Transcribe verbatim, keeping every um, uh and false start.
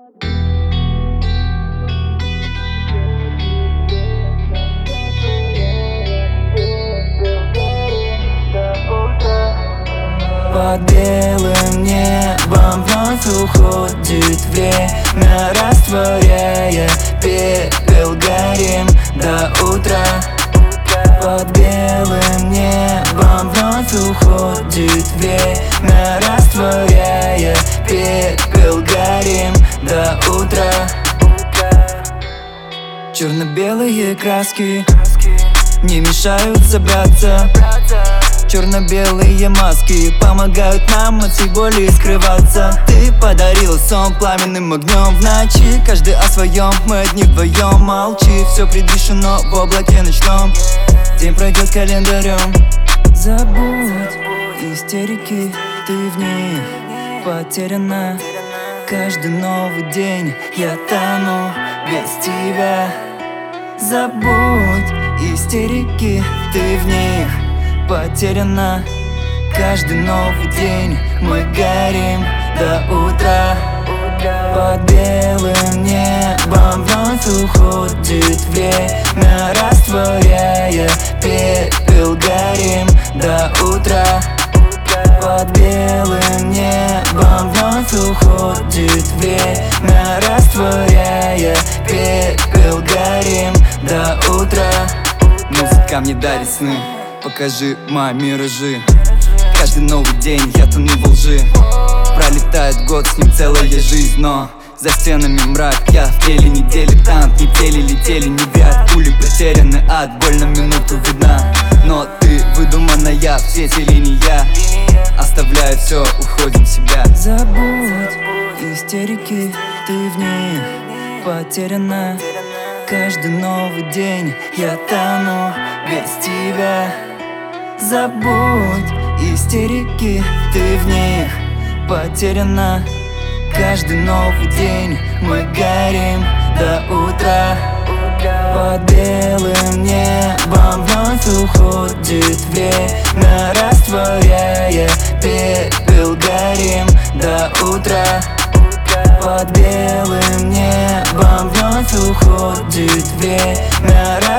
Под белым небом вновь уходит время, растворяя пепел, горим до утра. Под белым небом вновь уходит время, растворяя пепел, горим до утра. Черно-белые краски не мешают собраться. Черно-белые маски помогают нам от всей боли скрываться. Ты подарил сон пламенным огнем в ночи. Каждый о своем, мы одни вдвоем. Молчи, все предрешено в облаке ночном. День пройдет календарем. Забудь истерики, ты в них потеряна. Каждый новый день я тону без тебя. Забудь истерики, ты в них потеряна. Каждый новый день мы горим до утра. Под белым небом вновь уходит время, растворяя пепел, горим до утра. Под белым небом вновь уходит время, растворяя пепел, горим до утра. Музыка мне дарит сны, покажи мои миражи. Каждый новый день я тону во лжи. Пролетает год, с ним целая жизнь, но за стенами мрак. Я в теле не дилетант, не в теле летели, не вят. Пули потеряны, ад, боль на минуту видна. Но ты выдуманная, в свете линия. Оставляя все, уходим в себя. Забудь истерики, ты в них потеряна. Каждый новый день я тону без тебя. Забудь истерики, ты в них потеряна. Каждый новый день мы горим до утра. Под белым небом вновь уходит время, растворяя пепел, горим до утра. Под белым небом вновь уходит время.